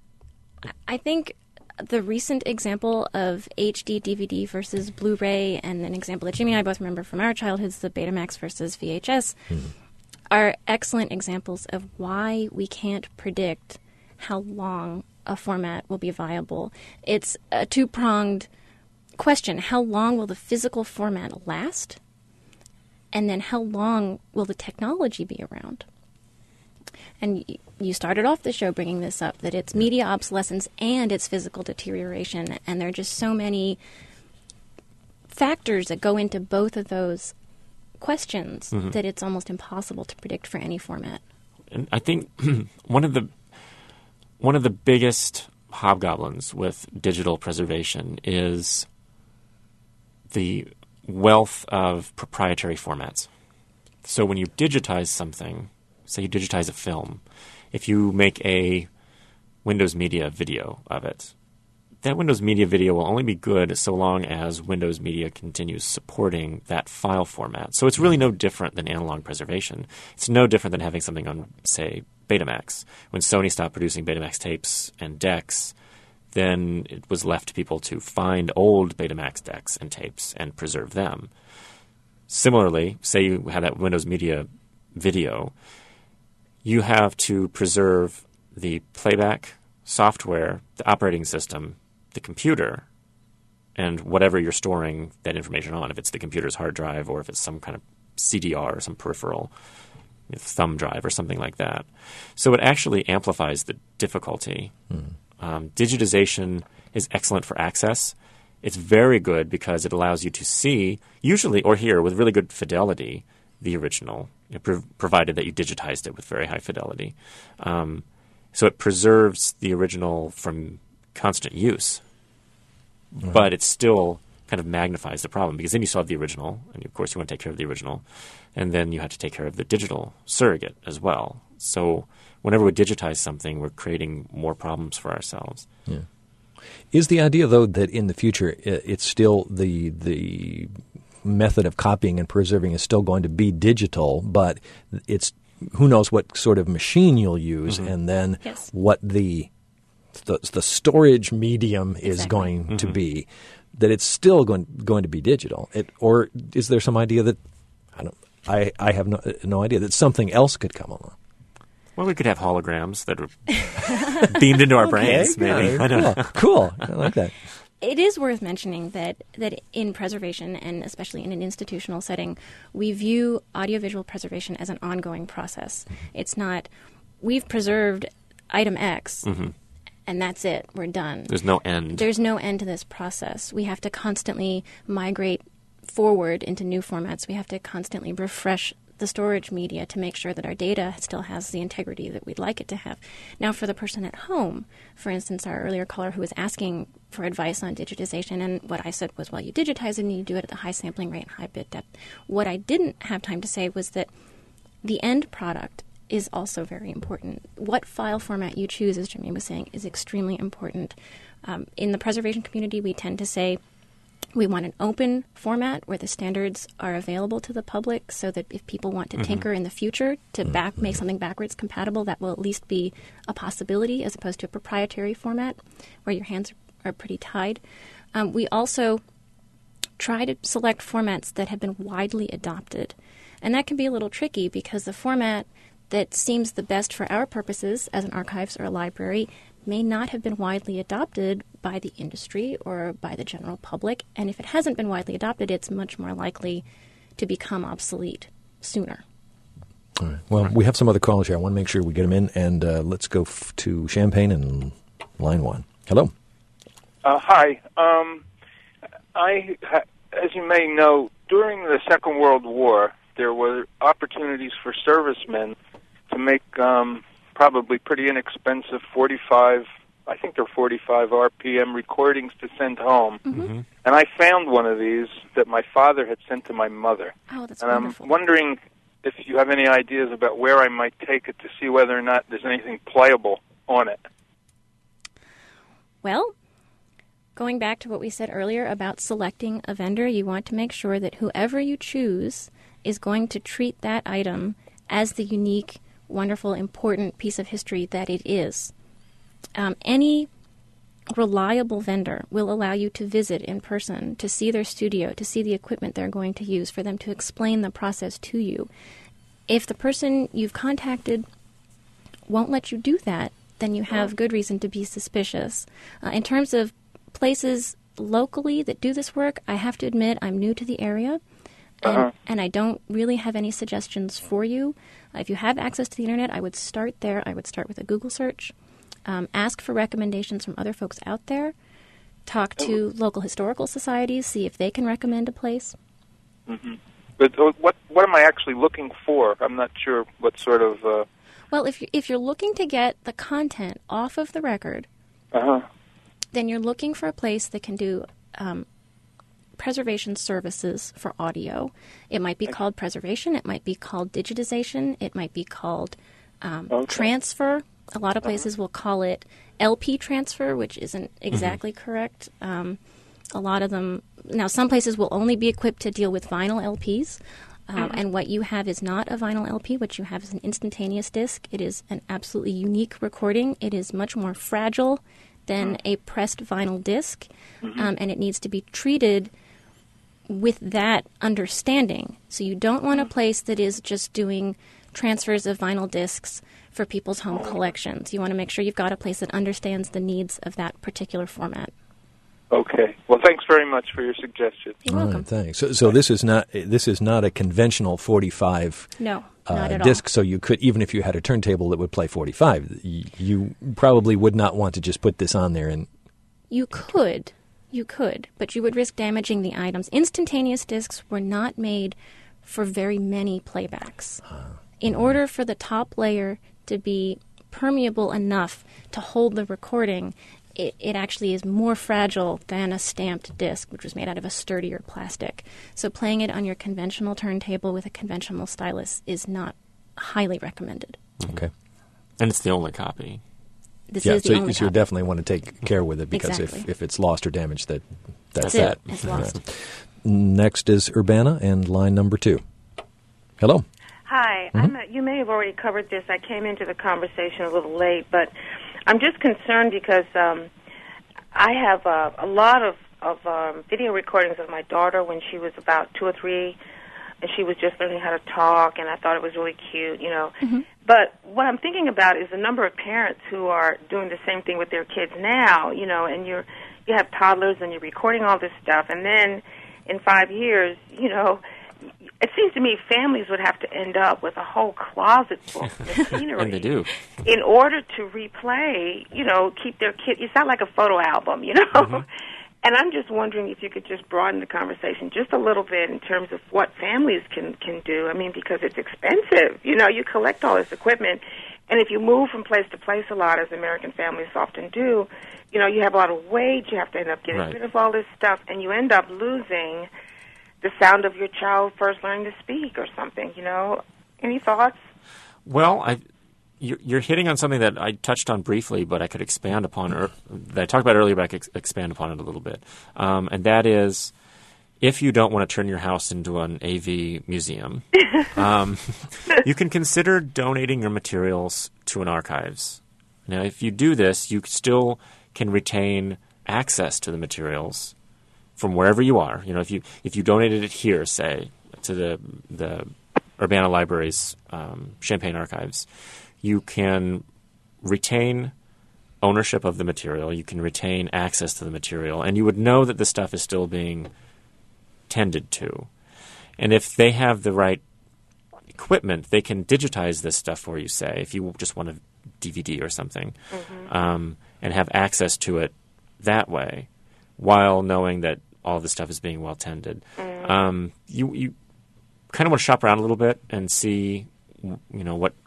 I think the recent example of H D D V D versus Blu-ray and an example that Jimmy and I both remember from our childhoods, the Betamax versus V H S, mm-hmm. are excellent examples of why we can't predict how long a format will be viable. It's a two-pronged question. How long will the physical format last? And then how long will the technology be around? And you started off the show bringing this up, that it's media obsolescence and it's physical deterioration. And there are just so many factors that go into both of those questions mm-hmm. that it's almost impossible to predict for any format. And I think one of the one of the biggest hobgoblins with digital preservation is the wealth of proprietary formats. So when you digitize something, say you digitize a film, if you make a Windows Media video of it, that Windows Media video will only be good so long as Windows Media continues supporting that file format. So it's really no different than analog preservation. It's no different than having something on, say, Betamax. When Sony stopped producing Betamax tapes and decks, then it was left to people to find old Betamax decks and tapes and preserve them. Similarly, say you had that Windows Media video, you have to preserve the playback software, the operating system, the computer, and whatever you're storing that information on, if it's the computer's hard drive or if it's some kind of C D R or some peripheral you know, thumb drive or something like that. So it actually amplifies the difficulty. Mm. Um, digitization is excellent for access. It's very good because it allows you to see, usually or hear with really good fidelity, the original, you know, pro- provided that you digitized it with very high fidelity. Um, so it preserves the original from constant use. Mm-hmm. But it still kind of magnifies the problem because then you still have the original, and of course you want to take care of the original, and then you have to take care of the digital surrogate as well. So whenever we digitize something, we're creating more problems for ourselves. Yeah. Is the idea, though, that in the future it's still the the method of copying and preserving is still going to be digital, but it's who knows what sort of machine you'll use, mm-hmm. and then yes. what the, the the storage medium is exactly. going mm-hmm. to be, that it's still going going to be digital. It, or is there some idea that I don't I, I have no no idea that something else could come along? Well, we could have holograms that are beamed into our okay, brains, maybe. Yeah, I don't cool. know. Cool. I like that. It is worth mentioning that, that in preservation, and especially in an institutional setting, we view audiovisual preservation as an ongoing process. It's not, we've preserved item X, mm-hmm. and that's it. We're done. There's no end. There's no end to this process. We have to constantly migrate forward into new formats. We have to constantly refresh the storage media to make sure that our data still has the integrity that we'd like it to have. Now, for the person at home, for instance, our earlier caller who was asking for advice on digitization, and what I said was, well, you digitize it and you do it at the high sampling rate and high bit depth. What I didn't have time to say was that the end product is also very important. What file format you choose, as Jimmy was saying, is extremely important. Um, in the preservation community, we tend to say, we want an open format where the standards are available to the public so that if people want to mm-hmm. tinker in the future to back make something backwards compatible, that will at least be a possibility as opposed to a proprietary format where your hands are pretty tied. Um, we also try to select formats that have been widely adopted. And that can be a little tricky because the format that seems the best for our purposes as an archives or a library may not have been widely adopted by the industry or by the general public. And if it hasn't been widely adopted, it's much more likely to become obsolete sooner. All right. Well, we have some other callers here. I want to make sure we get them in. And uh, let's go f- to Champaign and line one. Hello. Uh, hi. Um, I, as you may know, during the Second World War, there were opportunities for servicemen to make um, probably pretty inexpensive forty-five, I think they're forty-five R P M recordings to send home. Mm-hmm. And I found one of these that my father had sent to my mother. Oh, that's and wonderful. I'm wondering if you have any ideas about where I might take it to see whether or not there's anything playable on it. Well, going back to what we said earlier about selecting a vendor, you want to make sure that whoever you choose is going to treat that item as the unique, wonderful, important piece of history that it is. Um, any reliable vendor will allow you to visit in person, to see their studio, to see the equipment they're going to use, for them to explain the process to you. If the person you've contacted won't let you do that, then you have good reason to be suspicious. Uh, in terms of places locally that do this work, I have to admit I'm new to the area, and, uh-huh. and I don't really have any suggestions for you. Uh, if you have access to the internet, I would start there. I would start with a Google search. Um, ask for recommendations from other folks out there. Talk to local historical societies, see if they can recommend a place. Mm-hmm. But uh, what what am I actually looking for? I'm not sure what sort of... Uh... Well, if, you, if you're looking to get the content off of the record, uh-huh. then you're looking for a place that can do um, preservation services for audio. It might be called preservation. It might be called digitization. It might be called um, okay. transfer. A lot of places will call it L P transfer, which isn't exactly mm-hmm. correct. Um, a lot of them, now some places will only be equipped to deal with vinyl L Ps, um, mm-hmm. and what you have is not a vinyl L P. What you have is an instantaneous disc. It is an absolutely unique recording. It is much more fragile than mm-hmm. a pressed vinyl disc, mm-hmm. um, and it needs to be treated with that understanding. So you don't want a place that is just doing transfers of vinyl discs for people's home collections. You want to make sure you've got a place that understands the needs of that particular format. Okay. Well, thanks very much for your suggestion. You're All welcome. right, thanks. So, so this is not this is not a conventional forty-five No, uh, not at disc. all. So you could, even if you had a turntable that would play forty-five, y- you probably would not want to just put this on there and. You could, you could, but you would risk damaging the items. Instantaneous discs were not made for very many playbacks. In order for the top layer to be permeable enough to hold the recording, it, it actually is more fragile than a stamped disc, which was made out of a sturdier plastic. So playing it on your conventional turntable with a conventional stylus is not highly recommended. Okay. And it's the only copy. This Yeah, is the so, only so you copy. definitely want to take care with it because if, Exactly. if it's lost or damaged, that that's, That's that. it. It's lost. Yeah. Next is Urbana and line number two. Hello. Hi. Mm-hmm. I'm, uh, you may have already covered this. I came into the conversation a little late, but I'm just concerned because um, I have uh, a lot of, of um, video recordings of my daughter when she was about two or three, and she was just learning how to talk, and I thought it was really cute, you know. Mm-hmm. But what I'm thinking about is the number of parents who are doing the same thing with their kids now, you know, and you're you have toddlers and you're recording all this stuff, and then in five years, you know, it seems to me families would have to end up with a whole closet full of scenery. And they do. In order to replay, you know, keep their kids. It's not like a photo album, you know. Mm-hmm. And I'm just wondering if you could just broaden the conversation just a little bit in terms of what families can, can do. I mean, because it's expensive. You know, you collect all this equipment, and if you move from place to place a lot, as American families often do, you know, you have a lot of weight. You have to end up getting Right. rid of all this stuff, and you end up losing the sound of your child first learning to speak or something, you know. Any thoughts? Well, I, you're, you're hitting on something that I touched on briefly, but I could expand upon, or that I talked about earlier, but I could ex- expand upon it a little bit. Um, and that is, if you don't want to turn your house into an A V museum, um, you can consider donating your materials to an archives. Now, if you do this, you still can retain access to the materials from wherever you are. You know, if you if you donated it here, say, to the the Urbana Library's um, Champaign Archives, you can retain ownership of the material. You can retain access to the material, and you would know that the stuff is still being tended to. And if they have the right equipment, they can digitize this stuff for you, say, if you just want a D V D or something, mm-hmm. um, and have access to it that way, while knowing that all this stuff is being well tended. Mm. Um, you you kind of want to shop around a little bit and see, you know, what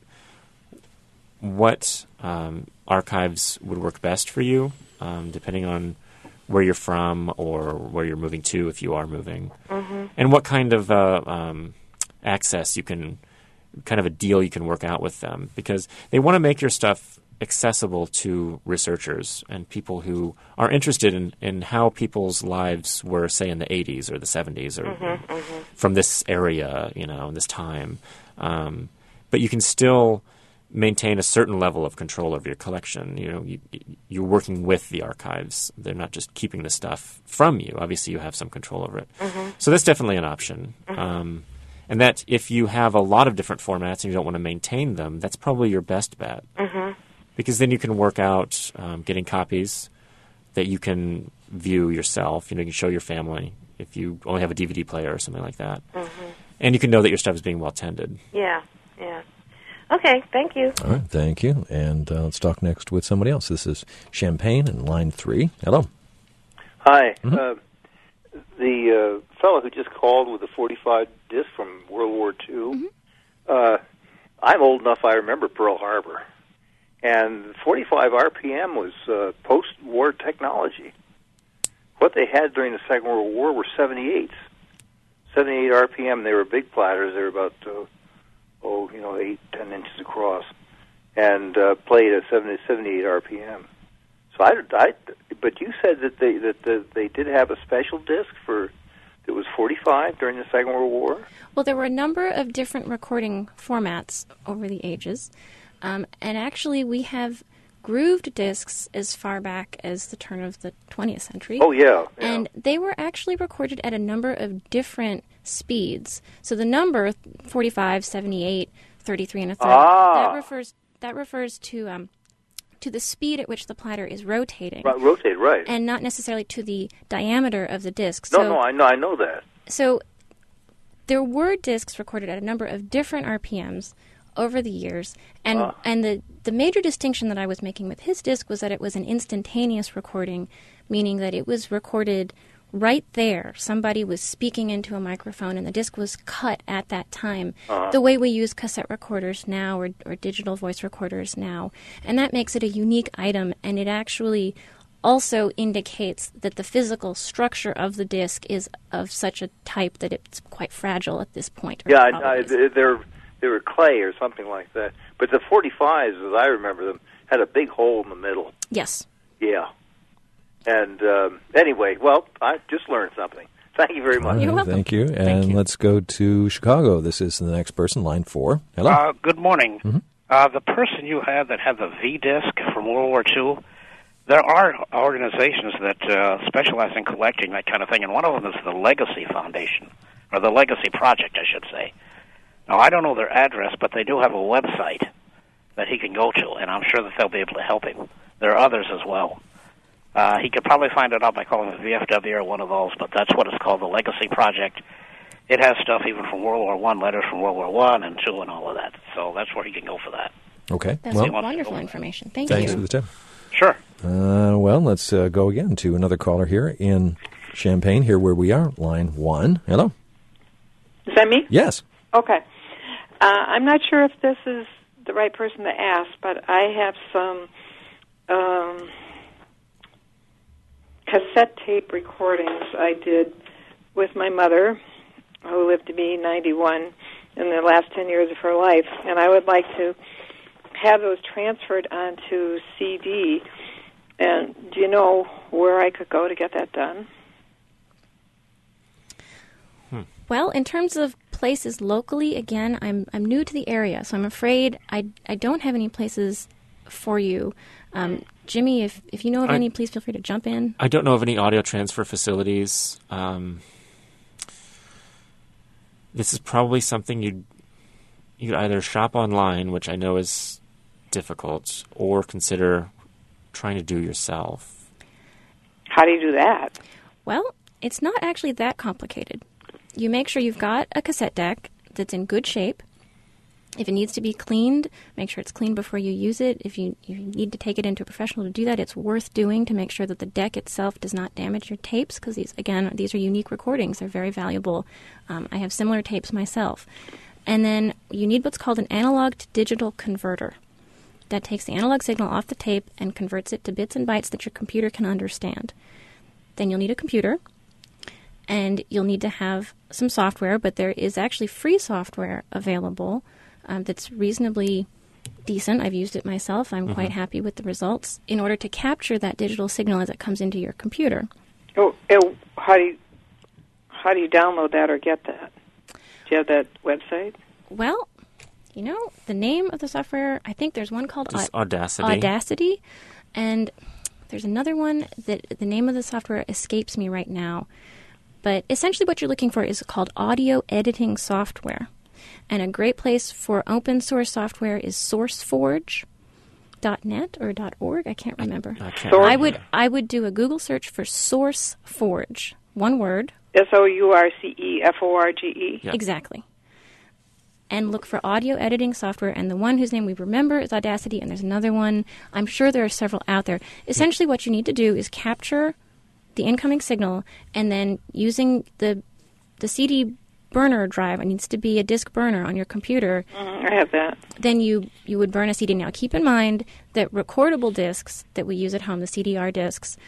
what um, archives would work best for you, um, depending on where you're from or where you're moving to, if you are moving, mm-hmm. and what kind of uh, um, access you can, kind of a deal you can work out with them, because they want to make your stuff accessible to researchers and people who are interested in, in how people's lives were, say, in the eighties or the seventies or mm-hmm, mm-hmm. from this area, you know, in this time. Um, but you can still maintain a certain level of control over your collection. You know, you, you're working with the archives. They're not just keeping the stuff from you. Obviously, you have some control over it. Mm-hmm. So that's definitely an option. Mm-hmm. Um, and that if you have a lot of different formats and you don't want to maintain them, that's probably your best bet. Mm-hmm. Because then you can work out um, getting copies that you can view yourself. You know, you can show your family if you only have a D V D player or something like that. Mm-hmm. And you can know that your stuff is being well tended. Yeah, yeah. Okay, thank you. All right, thank you. And uh, let's talk next with somebody else. This is Champaign and line three. Hello. Hi. Mm-hmm. Uh, the uh, fellow who just called with the forty-five disc from World War Two, Mm-hmm. uh, I'm old enough I remember Pearl Harbor. And forty-five R P M was uh, post-war technology. What they had during the Second World War were seventy-eights. seventy-eight R P M, they were big platters. They were about, uh, oh, you know, eight, ten inches across. And uh, played at seventy, seventy-eight R P M. So I, I, but you said that they that the, they did have a special disc for that was forty-five during the Second World War? Well, there were a number of different recording formats over the ages. Um, and actually, we have grooved discs as far back as the turn of the twentieth century. Oh, yeah. yeah. And they were actually recorded at a number of different speeds. So the number, forty-five, seventy-eight, thirty-three and a third. Ah. That refers that refers to um, to the speed at which the platter is rotating. Right, rotate, right. And not necessarily to the diameter of the disc. No, so, no, I know, I know that. So there were discs recorded at a number of different R P Ms over the years, and Ah. and the, the major distinction that I was making with his disc was that it was an instantaneous recording, meaning that it was recorded right there. Somebody was speaking into a microphone, and the disc was cut at that time, Uh-huh. the way we use cassette recorders now or, or digital voice recorders now. And that makes it a unique item, and it actually also indicates that the physical structure of the disc is of such a type that it's quite fragile at this point. or Yeah, it I, I, probably is. they're they were clay or something like that. But the forty-fives, as I remember them, had a big hole in the middle. Yes. Yeah. And um, anyway, well, I just learned something. Thank you very much. You're welcome. Thank you. And you. let's go to Chicago. This is the next person, line four. Hello. Uh, good morning. Mhm. Uh, the person you had that had the V-disc from World War Two, there are organizations that uh, specialize in collecting that kind of thing, and one of them is the Legacy Foundation, or the Legacy Project, I should say. Now, I don't know their address, but they do have a website that he can go to, and I'm sure that they'll be able to help him. There are others as well. Uh, he could probably find it out by calling the V F W or one of those, but that's what it's called, the Legacy Project. It has stuff even from World War One, letters from World War One and Two, and all of that. So that's where he can go for that. Okay. That's well, wonderful information. Thank thanks you. for the tip. Sure. Uh, well, let's uh, go again to another caller here in Champaign, here where we are, line one. Hello. Is that me? Yes. Okay. Uh, I'm not sure if this is the right person to ask, but I have some um, cassette tape recordings I did with my mother, who lived to be ninety-one in the last ten years of her life, and I would like to have those transferred onto C D. And do you know where I could go to get that done? Well, in terms of places locally, again, I'm I'm new to the area, so I'm afraid I, I don't have any places for you. Um, Jimmy, if, if you know of I- any, please feel free to jump in. I don't know of any audio transfer facilities. Um, this is probably something you'd you'd either shop online, which I know is difficult, or consider trying to do yourself. How do you do that? Well, it's not actually that complicated. You make sure you've got a cassette deck that's in good shape. If it needs to be cleaned, make sure it's cleaned before you use it. If you, if you need to take it into a professional to do that, it's worth doing to make sure that the deck itself does not damage your tapes, because these, again, these are unique recordings. They're very valuable. Um, I have similar tapes myself. And then you need what's called an analog to digital converter. That takes the analog signal off the tape and converts it to bits and bytes that your computer can understand. Then you'll need a computer, and you'll need to have some software, but there is actually free software available um, that's reasonably decent. I've used it myself. I'm mm-hmm. quite happy with the results in order to capture that digital signal as it comes into your computer. Oh, oh, how do you how do you download that or get that? Do you have that website? Well, you know, the name of the software, I think there's one called Just Aud- Audacity. Audacity, and there's another one that the name of the software escapes me right now. But essentially what you're looking for is called audio editing software. And a great place for open source software is sourceforge dot net or .org. I can't remember. I, I, can't Source- I would I would do a Google search for SourceForge. One word. S O U R C E F O R G E. Yeah. Exactly. And look for audio editing software. And the one whose name we remember is Audacity. And there's another one. I'm sure there are several out there. Essentially what you need to do is capture the incoming signal, and then using the the C D burner drive, it needs to be a disk burner on your computer. Mm-hmm, I have that. Then you, you would burn a C D. Now, keep in mind that recordable discs that we use at home, the C D R discs,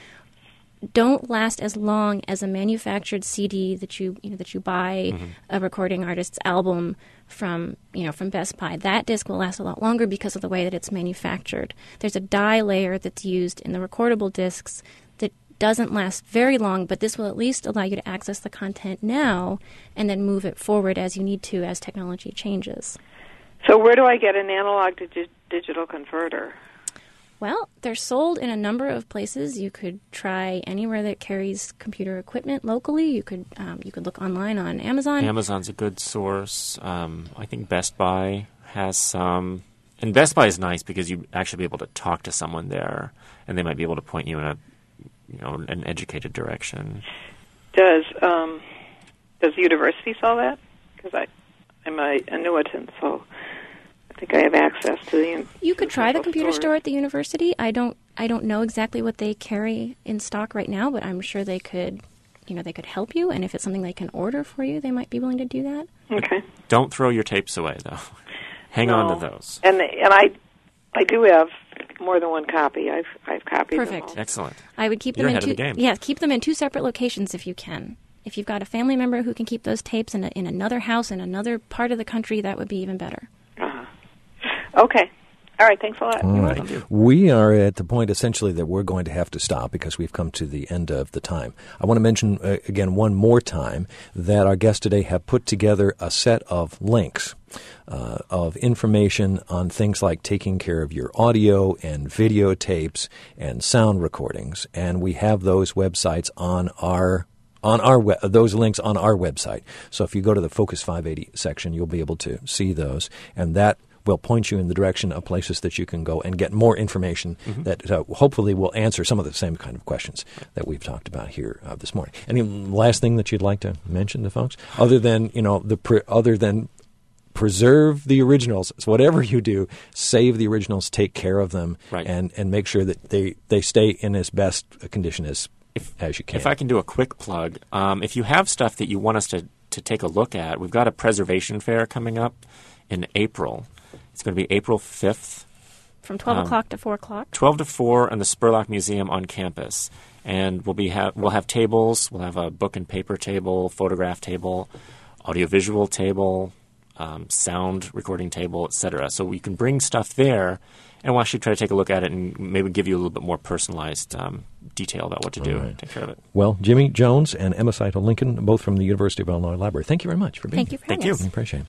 don't last as long as a manufactured C D that you you know that you buy mm-hmm. a recording artist's album from you know from Best Buy. That disc will last a lot longer because of the way that it's manufactured. There's a dye layer that's used in the recordable discs that doesn't last very long, but this will at least allow you to access the content now and then move it forward as you need to as technology changes. So where do I get an analog to di- digital converter? Well, they're sold in a number of places. You could try anywhere that carries computer equipment locally. You could um, you could look online on Amazon. Amazon's a good source. Um, I think Best Buy has some, and Best Buy is nice because you actually be able to talk to someone there, and they might be able to point you in a, you know, an educated direction. Does um, does the university sell that? Because I I'm a annuitant, so I think I have access to the. You could try the computer store. store at the university. I don't I don't know exactly what they carry in stock right now, but I'm sure they could. You know, they could help you, and if it's something they can order for you, they might be willing to do that. Okay. Don't throw your tapes away, though. Hang no. on to those. And and I I do have more than one copy. I've I've copied Perfect. them all. Excellent. I would keep You're them ahead in of two. the game. Yeah, keep them in two separate locations if you can. If you've got a family member who can keep those tapes in a, in another house in another part of the country, that would be even better. Uh-huh. Okay. All right, thanks a lot. All right. We are at the point, essentially, that we're going to have to stop because we've come to the end of the time. I want to mention, uh, again, one more time, that our guests today have put together a set of links uh, of information on things like taking care of your audio and videotapes and sound recordings. And we have those websites on our on our we- those links on our website. So if you go to the Focus five eighty section, you'll be able to see those. And that will point you in the direction of places that you can go and get more information mm-hmm. that uh, hopefully will answer some of the same kind of questions that we've talked about here uh, this morning. Any last thing that you'd like to mention to folks, other than you know the pre- other than preserve the originals? So whatever you do, save the originals, take care of them, right. and and make sure that they, they stay in as best a condition as if, as you can. If I can do a quick plug, um, if you have stuff that you want us to to take a look at, we've got a preservation fair coming up in April. It's going to be April fifth. From twelve um, o'clock to four o'clock? twelve to four in the Spurlock Museum on campus. And we'll be ha- we'll have tables. We'll have a book and paper table, photograph table, audiovisual table, um, sound recording table, et cetera. So we can bring stuff there, and we'll actually try to take a look at it and maybe give you a little bit more personalized um, detail about what to do right. and take care of it. Well, Jimmy Jones and Emma Seidel Lincoln, both from the University of Illinois Library, thank you very much for being Thank here. you for having us. I appreciate it.